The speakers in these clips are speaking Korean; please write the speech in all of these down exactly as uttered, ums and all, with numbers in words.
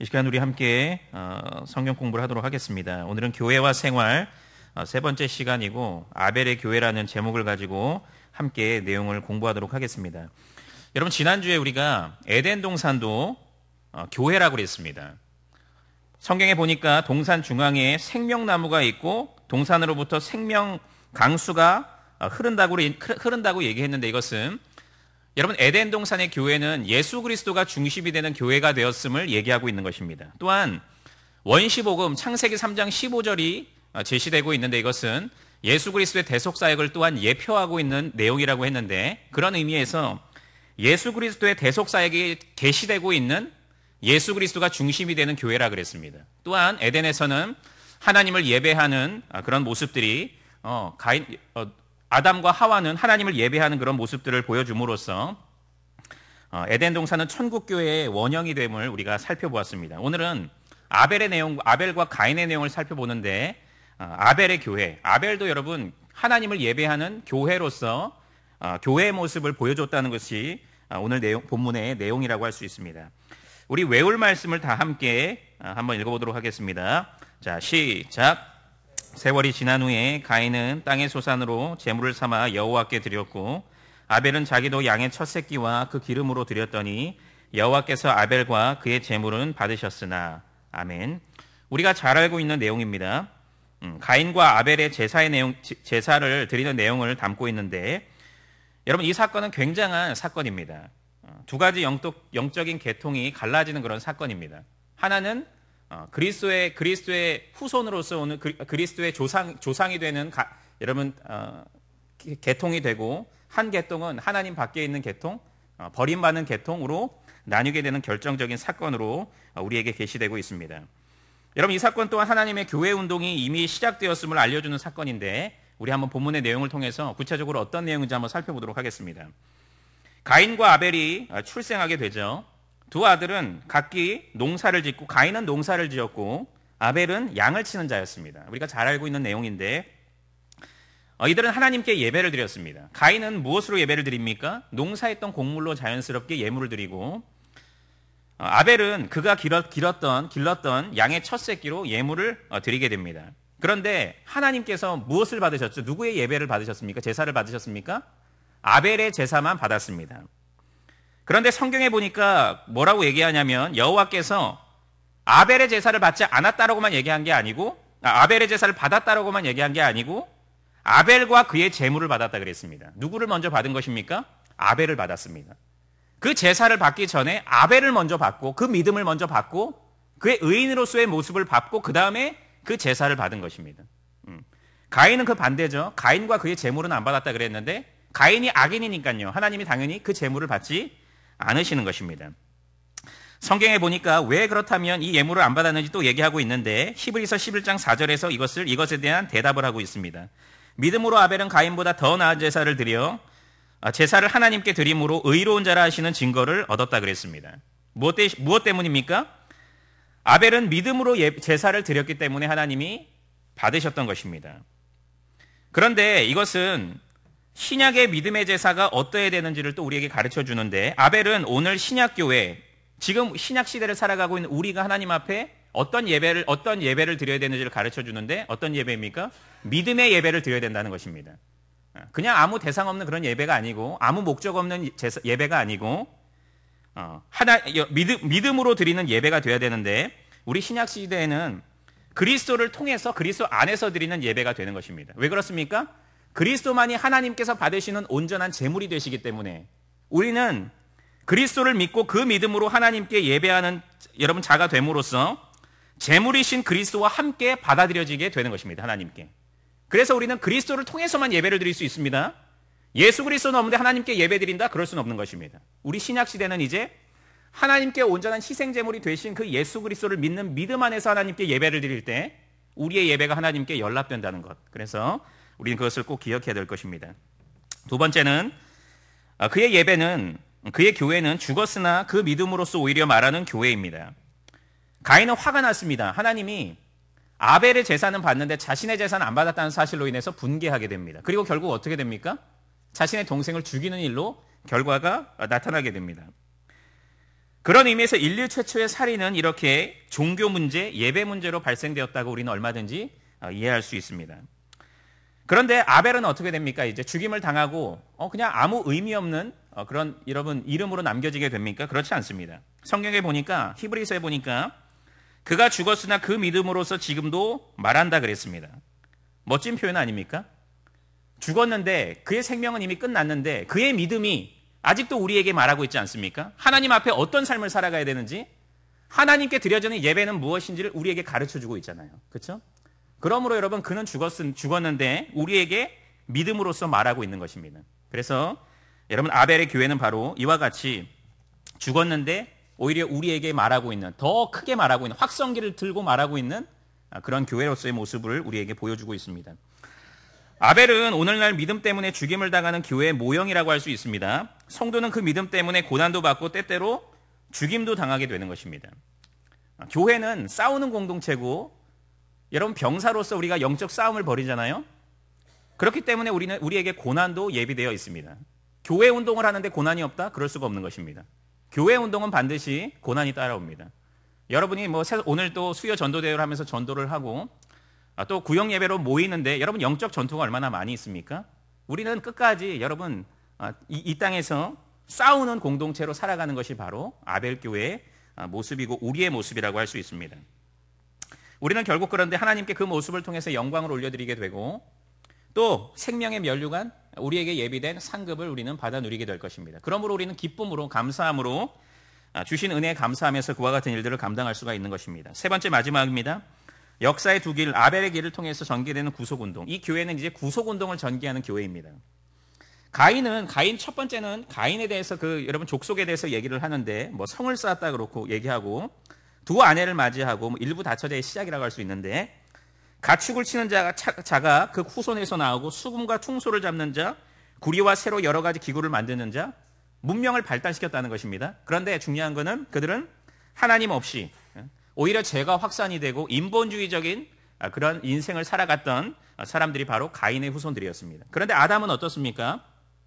이 시간 우리 함께 어, 성경 공부를 하도록 하겠습니다. 오늘은 교회와 생활 어, 세 번째 시간이고 아벨의 교회라는 제목을 가지고 함께 내용을 공부하도록 하겠습니다. 여러분, 지난주에 우리가 에덴 동산도 어, 교회라고 그랬습니다. 성경에 보니까 동산 중앙에 생명나무가 있고 동산으로부터 생명 강수가 어, 흐른다고, 흐른다고 얘기했는데, 이것은 여러분, 에덴 동산의 교회는 예수 그리스도가 중심이 되는 교회가 되었음을 얘기하고 있는 것입니다. 또한 원시복음 창세기 삼 장 십오 절이 제시되고 있는데, 이것은 예수 그리스도의 대속 사역을 또한 예표하고 있는 내용이라고 했는데, 그런 의미에서 예수 그리스도의 대속 사역이 계시되고 있는 예수 그리스도가 중심이 되는 교회라 그랬습니다. 또한 에덴에서는 하나님을 예배하는 그런 모습들이 어, 가인, 어, 아담과 하와는 하나님을 예배하는 그런 모습들을 보여줌으로써 어, 에덴 동산은 천국교회의 원형이 됨을 우리가 살펴보았습니다. 오늘은 아벨의 내용, 아벨과 가인의 내용을 살펴보는데, 어, 아벨의 교회, 아벨도 여러분 하나님을 예배하는 교회로서 어, 교회의 모습을 보여줬다는 것이 어, 오늘 내용, 본문의 내용이라고 할 수 있습니다. 우리 외울 말씀을 다 함께 어, 한번 읽어보도록 하겠습니다. 자, 시작. 세월이 지난 후에 가인은 땅의 소산으로 제물을 삼아 여호와께 드렸고, 아벨은 자기도 양의 첫 새끼와 그 기름으로 드렸더니 여호와께서 아벨과 그의 제물은 받으셨으나. 아멘. 우리가 잘 알고 있는 내용입니다. 음, 가인과 아벨의 제사의 내용, 제사를 드리는 내용을 담고 있는데, 여러분, 이 사건은 굉장한 사건입니다. 어, 두 가지 영적, 영적인 계통이 갈라지는 그런 사건입니다. 하나는 어, 그리스도의 그리스도의 후손으로서 오는 그리스도의 조상 조상이 되는 가, 여러분 어, 계통이 되고, 한 계통은 하나님 밖에 있는 계통, 어, 버림받는 계통으로 나뉘게 되는 결정적인 사건으로 어, 우리에게 계시되고 있습니다. 여러분, 이 사건 또한 하나님의 교회 운동이 이미 시작되었음을 알려주는 사건인데, 우리 한번 본문의 내용을 통해서 구체적으로 어떤 내용인지 한번 살펴보도록 하겠습니다. 가인과 아벨이 출생하게 되죠. 두 아들은 각기 농사를 짓고, 가인은 농사를 지었고 아벨은 양을 치는 자였습니다. 우리가 잘 알고 있는 내용인데, 어, 이들은 하나님께 예배를 드렸습니다. 가인은 무엇으로 예배를 드립니까? 농사했던 곡물로 자연스럽게 예물을 드리고, 어, 아벨은 그가 길었, 길었던, 길렀던 양의 첫 새끼로 예물을 어, 드리게 됩니다. 그런데 하나님께서 무엇을 받으셨죠? 누구의 예배를 받으셨습니까? 제사를 받으셨습니까? 아벨의 제사만 받았습니다. 그런데 성경에 보니까 뭐라고 얘기하냐면, 여호와께서 아벨의 제사를 받지 않았다라고만 얘기한 게 아니고, 아, 아벨의 제사를 받았다라고만 얘기한 게 아니고, 아벨과 그의 제물을 받았다 그랬습니다. 누구를 먼저 받은 것입니까? 아벨을 받았습니다. 그 제사를 받기 전에 아벨을 먼저 받고, 그 믿음을 먼저 받고, 그의 의인으로서의 모습을 받고, 그 다음에 그 제사를 받은 것입니다. 음. 가인은 그 반대죠. 가인과 그의 제물은 안 받았다 그랬는데, 가인이 악인이니까요, 하나님이 당연히 그 제물을 받지 않으시는 것입니다. 성경에 보니까 왜 그렇다면 이 예물을 안 받았는지 또 얘기하고 있는데, 히브리서 십일 장 사 절에서 이것을 이것에 대한 대답을 하고 있습니다. 믿음으로 아벨은 가인보다 더 나은 제사를 드려 제사를 하나님께 드림으로 의로운 자라 하시는 증거를 얻었다 그랬습니다. 무엇, 때, 무엇 때문입니까? 아벨은 믿음으로 예, 제사를 드렸기 때문에 하나님이 받으셨던 것입니다. 그런데 이것은 신약의 믿음의 제사가 어떠해야 되는지를 또 우리에게 가르쳐 주는데, 아벨은 오늘 신약교회, 지금 신약 시대를 살아가고 있는 우리가 하나님 앞에 어떤 예배를, 어떤 예배를 드려야 되는지를 가르쳐 주는데, 어떤 예배입니까? 믿음의 예배를 드려야 된다는 것입니다. 그냥 아무 대상 없는 그런 예배가 아니고, 아무 목적 없는 제사, 예배가 아니고, 어, 하나, 믿음, 믿음으로 드리는 예배가 되어야 되는데, 우리 신약 시대에는 그리스도를 통해서, 그리스도 안에서 드리는 예배가 되는 것입니다. 왜 그렇습니까? 그리스도만이 하나님께서 받으시는 온전한 제물이 되시기 때문에, 우리는 그리스도를 믿고 그 믿음으로 하나님께 예배하는 여러분 자가 됨으로써 제물이신 그리스도와 함께 받아들여지게 되는 것입니다. 하나님께. 그래서 우리는 그리스도를 통해서만 예배를 드릴 수 있습니다. 예수 그리스도는 없는데 하나님께 예배 드린다? 그럴 수는 없는 것입니다. 우리 신약 시대는 이제 하나님께 온전한 희생 제물이 되신 그 예수 그리스도를 믿는 믿음 안에서 하나님께 예배를 드릴 때 우리의 예배가 하나님께 연락된다는 것. 그래서 우리는 그것을 꼭 기억해야 될 것입니다. 두 번째는 그의 예배는, 그의 교회는 죽었으나 그 믿음으로써 오히려 말하는 교회입니다. 가인은 화가 났습니다. 하나님이 아벨의 제사는 받는데 자신의 제사는 안 받았다는 사실로 인해서 분개하게 됩니다. 그리고 결국 어떻게 됩니까? 자신의 동생을 죽이는 일로 결과가 나타나게 됩니다. 그런 의미에서 인류 최초의 살인은 이렇게 종교 문제, 예배 문제로 발생되었다고 우리는 얼마든지 이해할 수 있습니다. 그런데 아벨은 어떻게 됩니까? 이제 죽임을 당하고 어, 그냥 아무 의미 없는 어, 그런 여러분 이름으로 남겨지게 됩니까? 그렇지 않습니다. 성경에 보니까 히브리서에 보니까 그가 죽었으나 그 믿음으로서 지금도 말한다 그랬습니다. 멋진 표현 아닙니까? 죽었는데 그의 생명은 이미 끝났는데 그의 믿음이 아직도 우리에게 말하고 있지 않습니까? 하나님 앞에 어떤 삶을 살아가야 되는지, 하나님께 드려지는 예배는 무엇인지를 우리에게 가르쳐주고 있잖아요. 그렇죠? 그러므로 여러분 그는 죽었, 죽었는데 우리에게 믿음으로써 말하고 있는 것입니다. 그래서 여러분 아벨의 교회는 바로 이와 같이 죽었는데 오히려 우리에게 말하고 있는, 더 크게 말하고 있는, 확성기를 들고 말하고 있는 그런 교회로서의 모습을 우리에게 보여주고 있습니다. 아벨은 오늘날 믿음 때문에 죽임을 당하는 교회의 모형이라고 할 수 있습니다. 성도는 그 믿음 때문에 고난도 받고 때때로 죽임도 당하게 되는 것입니다. 교회는 싸우는 공동체고, 여러분 병사로서 우리가 영적 싸움을 벌이잖아요. 그렇기 때문에 우리는 우리에게 고난도 예비되어 있습니다. 교회 운동을 하는데 고난이 없다? 그럴 수가 없는 것입니다. 교회 운동은 반드시 고난이 따라옵니다. 여러분이 뭐 오늘 또 수요 전도대회를 하면서 전도를 하고 또 구역 예배로 모이는데 여러분 영적 전투가 얼마나 많이 있습니까? 우리는 끝까지 여러분 이, 이 땅에서 싸우는 공동체로 살아가는 것이 바로 아벨 교회의 모습이고 우리의 모습이라고 할 수 있습니다. 우리는 결국 그런데 하나님께 그 모습을 통해서 영광을 올려드리게 되고 또 생명의 면류관, 우리에게 예비된 상급을 우리는 받아 누리게 될 것입니다. 그러므로 우리는 기쁨으로, 감사함으로 주신 은혜에 감사하면서 그와 같은 일들을 감당할 수가 있는 것입니다. 세 번째 마지막입니다. 역사의 두 길, 아벨의 길을 통해서 전개되는 구속운동. 이 교회는 이제 구속운동을 전개하는 교회입니다. 가인은, 가인 첫 번째는 가인에 대해서 그 여러분 족속에 대해서 얘기를 하는데 뭐 성을 쌓았다 그렇고 얘기하고 두 아내를 맞이하고 뭐 일부 다처제의 시작이라고 할 수 있는데 가축을 치는 자가, 자가 그 후손에서 나오고 수금과 충소를 잡는 자, 구리와 새로 여러 가지 기구를 만드는 자, 문명을 발달시켰다는 것입니다. 그런데 중요한 것은 그들은 하나님 없이 오히려 죄가 확산이 되고 인본주의적인 그런 인생을 살아갔던 사람들이 바로 가인의 후손들이었습니다. 그런데 아담은 어떻습니까?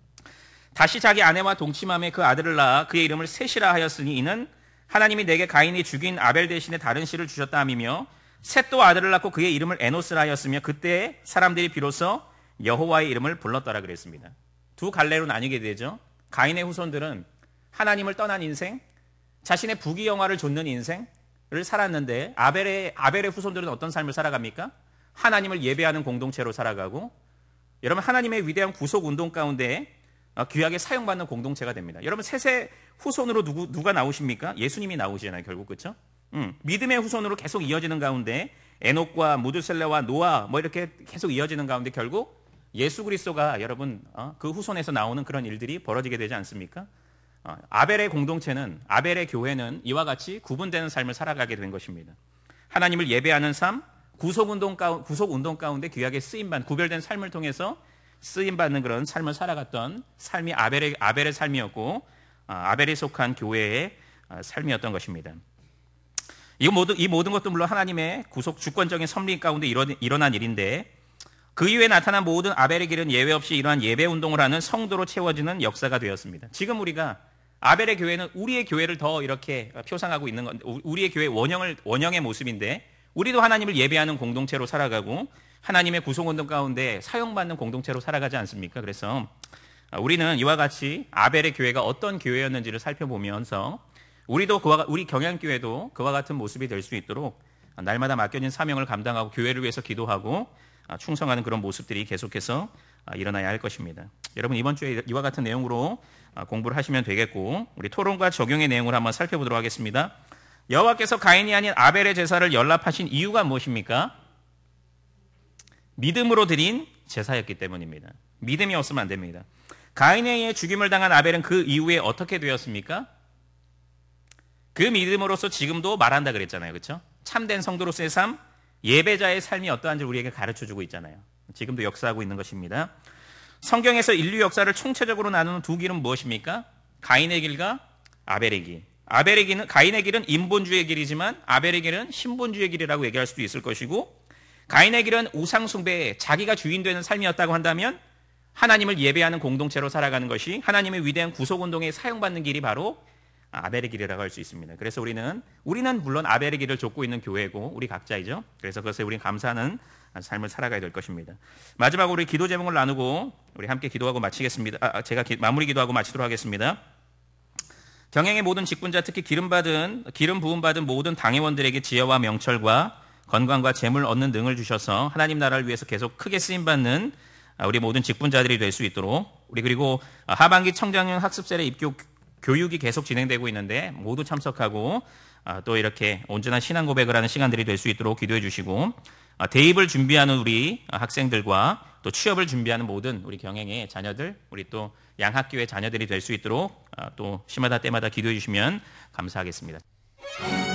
다시 자기 아내와 동침함에 그 아들을 낳아 그의 이름을 셋이라 하였으니 이는 하나님이 내게 가인이 죽인 아벨 대신에 다른 씨를 주셨다 함이며 셋도 아들을 낳고 그의 이름을 에노스라 하였으며 그때 사람들이 비로소 여호와의 이름을 불렀더라 그랬습니다. 두 갈래로 나뉘게 되죠. 가인의 후손들은 하나님을 떠난 인생, 자신의 부귀영화를 좇는 인생을 살았는데 아벨의, 아벨의 후손들은 어떤 삶을 살아갑니까? 하나님을 예배하는 공동체로 살아가고 여러분 하나님의 위대한 구속운동 가운데 귀하게 사용받는 공동체가 됩니다. 여러분 셋의 후손으로 누구, 누가 나오십니까? 예수님이 나오시잖아요. 결국 그렇죠? 음, 믿음의 후손으로 계속 이어지는 가운데 에녹과 무드셀레와 노아 뭐 이렇게 계속 이어지는 가운데 결국 예수 그리스도가 여러분 어, 그 후손에서 나오는 그런 일들이 벌어지게 되지 않습니까? 어, 아벨의 공동체는 아벨의 교회는 이와 같이 구분되는 삶을 살아가게 된 것입니다. 하나님을 예배하는 삶, 구속운동, 가운, 구속운동 가운데 귀하게 쓰임받는 구별된 삶을 통해서 쓰임받는 그런 삶을 살아갔던 삶이 아벨의, 아벨의 삶이었고 어, 아벨에 속한 교회의 어, 삶이었던 것입니다. 이 모든, 이 모든 것도 물론 하나님의 구속 주권적인 섭리 가운데 일어, 일어난 일인데 그 이후에 나타난 모든 아벨의 길은 예외 없이 이러한 예배 운동을 하는 성도로 채워지는 역사가 되었습니다. 지금 우리가 아벨의 교회는 우리의 교회를 더 이렇게 표상하고 있는 건데 우리의 교회 원형을, 원형의 모습인데 우리도 하나님을 예배하는 공동체로 살아가고 하나님의 구속운동 가운데 사용받는 공동체로 살아가지 않습니까? 그래서 우리는 이와 같이 아벨의 교회가 어떤 교회였는지를 살펴보면서 우리도 그와, 우리 경양교회도 그와 같은 모습이 될 수 있도록 날마다 맡겨진 사명을 감당하고 교회를 위해서 기도하고 충성하는 그런 모습들이 계속해서 일어나야 할 것입니다. 여러분 이번 주에 이와 같은 내용으로 공부를 하시면 되겠고 우리 토론과 적용의 내용을 한번 살펴보도록 하겠습니다. 여호와께서 가인이 아닌 아벨의 제사를 연락하신 이유가 무엇입니까? 믿음으로 드린 제사였기 때문입니다. 믿음이 없으면 안 됩니다. 가인에 의해 죽임을 당한 아벨은 그 이후에 어떻게 되었습니까? 그 믿음으로서 지금도 말한다 그랬잖아요. 그렇죠? 참된 성도로서의 삶, 예배자의 삶이 어떠한지 우리에게 가르쳐주고 있잖아요. 지금도 역사하고 있는 것입니다. 성경에서 인류 역사를 총체적으로 나누는 두 길은 무엇입니까? 가인의 길과 아벨의 길. 아벨의 길은, 가인의 길은 인본주의의 길이지만 아벨의 길은 신본주의의 길이라고 얘기할 수도 있을 것이고 가인의 길은 우상숭배에 자기가 주인 되는 삶이었다고 한다면 하나님을 예배하는 공동체로 살아가는 것이 하나님의 위대한 구속운동에 사용받는 길이 바로 아벨의 길이라고 할 수 있습니다. 그래서 우리는 우리는 물론 아벨의 길을 좇고 있는 교회고 우리 각자이죠. 그래서 그것에 우리는 감사하는 삶을 살아가야 될 것입니다. 마지막으로 우리 기도 제목을 나누고 우리 함께 기도하고 마치겠습니다. 아, 제가 기, 마무리 기도하고 마치도록 하겠습니다. 경영의 모든 직분자, 특히 기름 받은 기름 부음 받은 모든 당회원들에게 지혜와 명철과 건강과 재물 얻는 능을 주셔서 하나님 나라를 위해서 계속 크게 쓰임 받는 우리 모든 직분자들이 될 수 있도록 우리 그리고 하반기 청장년 학습셀의 입교 교육이 계속 진행되고 있는데 모두 참석하고 또 이렇게 온전한 신앙 고백을 하는 시간들이 될 수 있도록 기도해 주시고 대입을 준비하는 우리 학생들과 또 취업을 준비하는 모든 우리 경영의 자녀들, 우리 또 양학교의 자녀들이 될 수 있도록 또 시마다 때마다 기도해 주시면 감사하겠습니다.